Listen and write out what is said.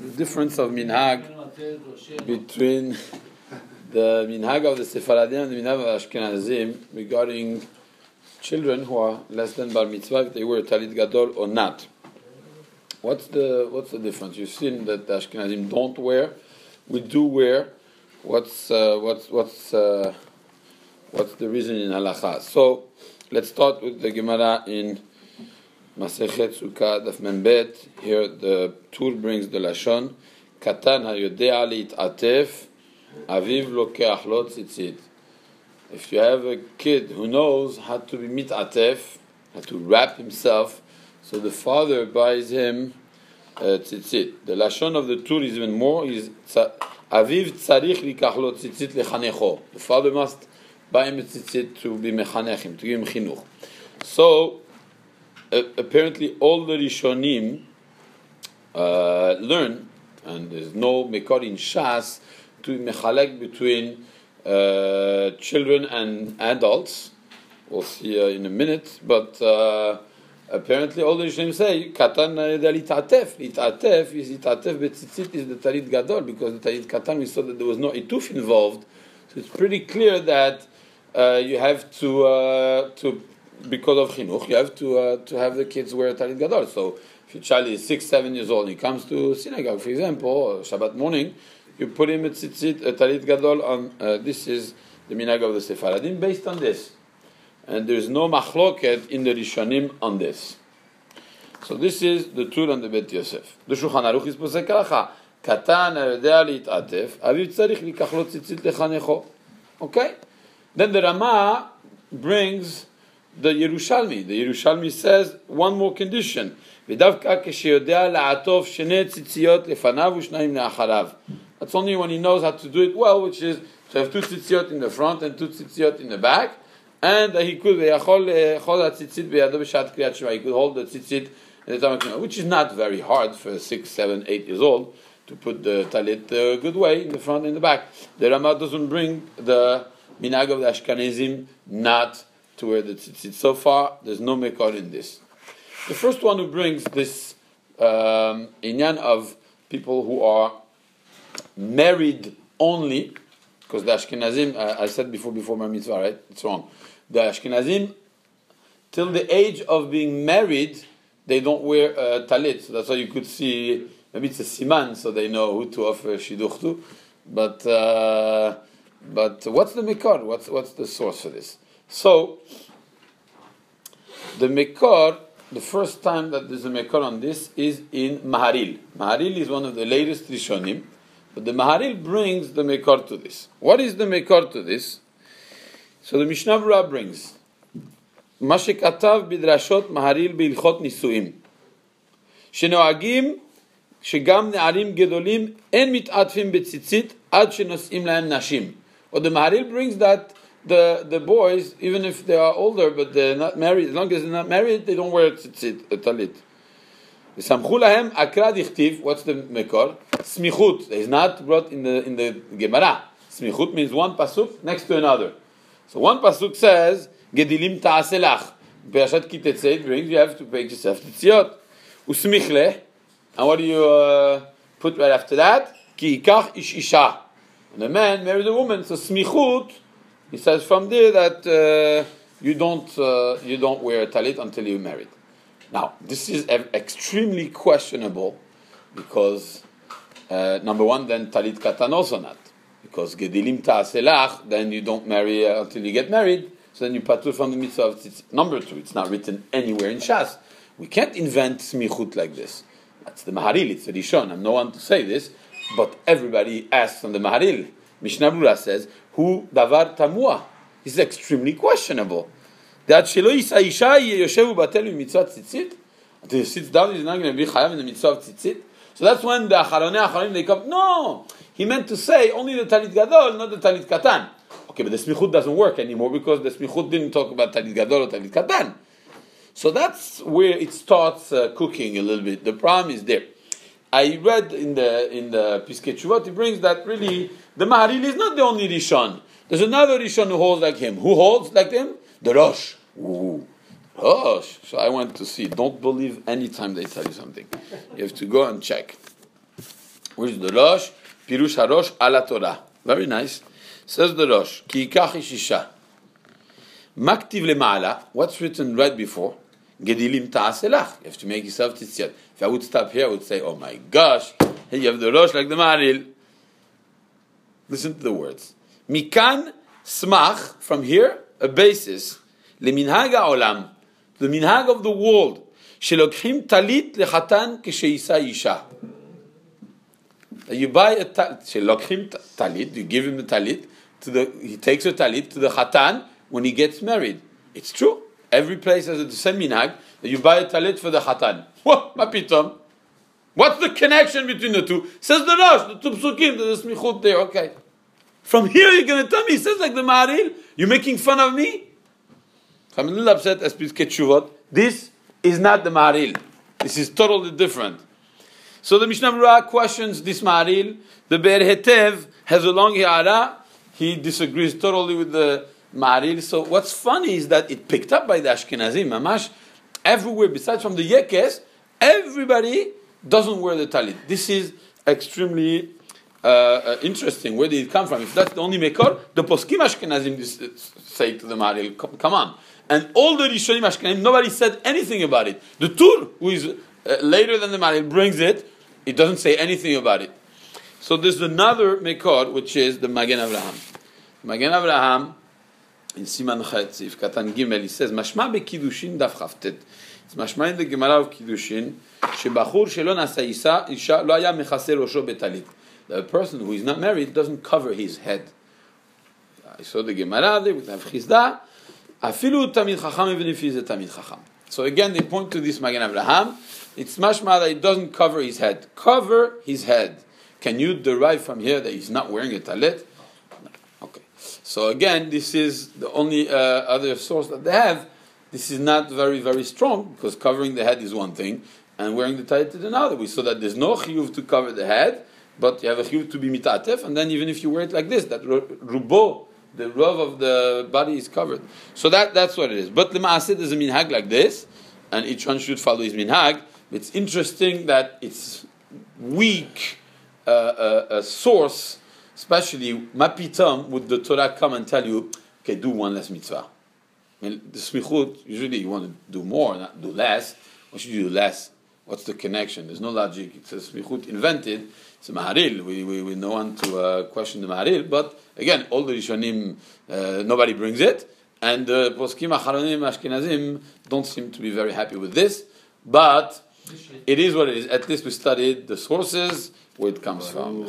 the difference of minhag between the minhag of the Sephardim and the minhag of Ashkenazim regarding children who are less than bar mitzvah, if they wear talit gadol or not. What's the difference? You've seen that the Ashkenazim don't wear, we do wear. What's the reason in halacha? So let's start with the Gemara in Masechet Sukkah Daf Membet. Here the Tur brings the lashon Katan hayodea lit'atef aviv lokeach lo tzitzit. If you have a kid who knows how to be mit'atef, how to wrap himself, so the father buys him tzitzit. The lashon of the Tur is even more. Is aviv tzarich likach lo tzitzit lechanecho. The father must buy him a tzitzit to be mechanechim, to give him chinuch. So apparently all the Rishonim learn, and there's no mekor in Shas to mechalek between children and adults. We'll see in a minute, but apparently all the Rishonim say katan lit'atef. Lit'atef is betzitzit is the talit gadol, because the talit katan we saw that there was no ituf involved, so it's pretty clear that you have to because of chinuch, you have to have the kids wear talit gadol. So if your child is 6-7 years old, he comes to synagogue, for example, or Shabbat morning, you put him a tzitzit, a talit gadol on. This is the minhag of the Sephardim based on this, and there is no machloket in the Rishonim on this. So this is the Tur on the Bet Yosef. The Shulchan Aruch is posek halacha katan hayodea lit'atef aviv tzarich likach lo tzitzit lechanecho. Okay, then the Rama brings the Yerushalmi. The Yerushalmi says one more condition. V'davka k'sheyodea la'atov shnei tzitziyot lefanav u'shnayim le'acharav. That's only when he knows how to do it well, which is to have 2 tzitziyot in the front and 2 tzitziyot in the back, and he could hold the tzitzit b'yado b'shat kriyat shema. He could hold the tzitzit in the time of Kriyat, which is not very hard for 6, 7, 8 years old to put the talit a good way in the front and in the back. The Rama doesn't bring the minhag of the Ashkenazim not to wear the tzitzit. So far, there's no mekor in this. The first one who brings this inyan of people who are married only, because the Ashkenazim, I said before my mitzvah, right? It's wrong. The Ashkenazim, till the age of being married, they don't wear talit. So that's why you could see, maybe it's a siman, so they know who to offer shidduch to. But what's the mekor? What's the source for this? So, the mekor, the first time that there's a mekor on this is in Maharil. Maharil is one of the latest Rishonim, but the Maharil brings the mekor to this. What is the mekor to this? So the Mishnah Berurah brings מה שכתב בדרשות מהריל בהלכות נישואים שנוהגים שגם נערים גדולים אין מתעטפים בציצית עד שנושאים להם נשים. Or the Maharil brings that the boys, even if they are older but they're not married, as long as they're not married, they don't wear tzitzit, a talit. וסמכו להם אקרא דכתיב, what's the מקור? סמיכות. It's not brought in the Gemara. סמיכות means one pasuk next to another. So one pasuk says גדילים תעשה לך. בפרשת כי תצא it brings you have to make yourself תצייות. וסמיך לה, and what do you put right after that? כי ייקח איש אישה. And the man marries a woman, so smichut, he says from there that you don't wear a talit until you're married. Now, this is extremely questionable because number one, then talit katan also not, because gedilim ta'aselach, then you don't marry until you get married, so then you patur from the mitzvah of tzitzit. Number two, it's not written anywhere in Shas. We can't invent smichut like this. That's the Maharil, it's the Rishon. I'm no one to say this, but everybody asks on the Maharil. Mishnah Berurah says, "Hu davar tamua." This is extremely questionable. That shelo yisa isha yoshevu batel mitzvah tzitzit. Until he sits down, he's not going to be chayav in the mitzvah of tzitzit. So that's when the acharonim they come. No, he meant to say only the talit gadol, not the talit katan. Okay, but the smichut doesn't work anymore because the smichut didn't talk about talit gadol or talit katan. So that's where it starts cooking a little bit. The problem is there. I read in the Piskei Teshuvot, he brings that really the Maharil is not the only Rishon. There's another Rishon who holds like him. Who holds like him? The Rosh. Ooh. Rosh. So I went to see. Don't believe any time they tell you something. You have to go and check. Where's the Rosh? Pirush HaRosh ala Torah. Very nice. Says the Rosh, Ki yikach ish isha. Maktiv lema'ala, what's written right before? Gedilim ta'aselach. You have to make yourself tzitzit. If I would stop here, I would say, oh my gosh, hey, you have the Rosh like the Maharil. Listen to the words. Mikan smach, from here, a basis. Leminhag ha'olam, the minhag of the world. Shelokchim talit lechatan k'sheisa isha. You buy a talit, you give him the talit, he takes a talit to the chatan when he gets married. It's true. Every place has the same minhag that you buy a talit for the chatan. What? Ma pitom? What's the connection between the two? Says the Rosh, the two psukim, the smichut there. Okay. From here you're going to tell me, he says like the Maharil, you're making fun of me? I'm a little upset as please get shuvot. This is not the Maharil. This is totally different. So the Mishnah Berurah questions this Maharil. The Be'er Hetev has a long ha'ara. He disagrees totally with the Maharil. So what's funny is that it picked up by the Ashkenazim, mamash, everywhere besides from the Yekes, everybody doesn't wear the talit. This is extremely interesting. Where did it come from? If that's the only Mekor, the Poskim Ashkenazim say to the Maharil, come on. And all the Rishonim Ashkenazim, nobody said anything about it. The Tur, who is later than the Maharil, brings it. It doesn't say anything about it. So there's another Mekor, which is the Magen Avraham. Magen Avraham, in Siman Chet, Sif Katan Gimel, he says, Mashma beKiddushin daf Chavtet. It's Mashma in the Gemara of Kiddushin, Shebachur shelo nasa isha lo haya mechaseh rosho betalit. The person who is not married doesn't cover his head. I saw the Gemara there with Avchizda. Afilu Tamid Chacham, even if he's a Tamid Chacham. So again, they point to this Magen Avraham. It's mashma that it doesn't cover his head. Cover his head. Can you derive from here that he's not wearing a talit? No. Okay. So again, this is the only other source that they have. This is not very, very strong, because covering the head is one thing, and wearing the talit is another. We saw that there's no chiyuv to cover the head, but you have a chiyuv to be mitatef, and then even if you wear it like this, that rubo, the rov of the body is covered. So that's what it is. But the ma'aseh is a minhag like this, and each one should follow his minhag. It's interesting that it's weak a source, especially Mapitam, would the Torah come and tell you, okay, do one less mitzvah. I mean, the smichut, usually you want to do more, not do less. Why should you do less? What's the connection? There's no logic. It's a smichut invented. It's a maharil. We don't want to question the maharil, but again, all the Rishonim, nobody brings it, and the poskim acharonim Ashkenazim don't seem to be very happy with this, but it is what it is. At least we studied the sources where it comes from.